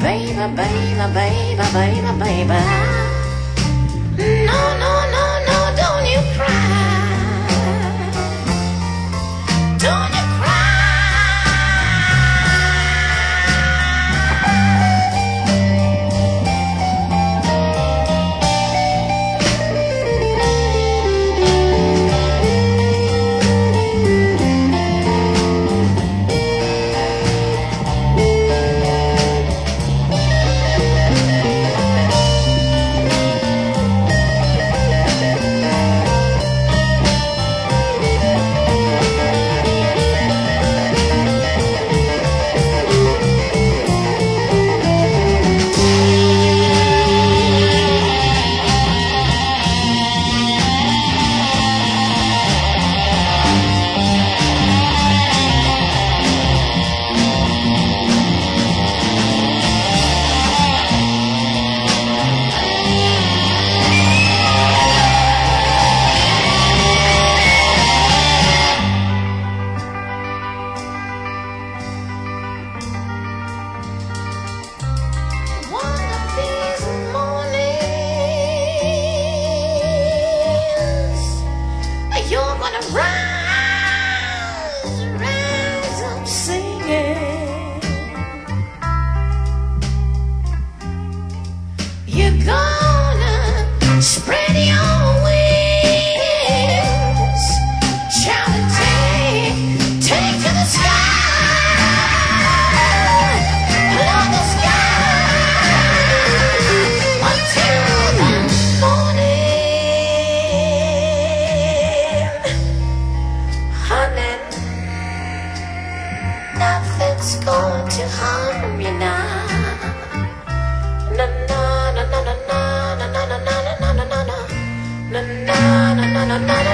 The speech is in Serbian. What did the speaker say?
baby, baby, baby, baby, baby. No, no, no, no, don't you cry. Don't you cry. You're gonna rise, rise up singing. You're gonna spread your wings, shout and take to the sky. Love the sky until the morning. Nothing's going to harm you now. Na na na na na na na na na na na na na na na na na na na.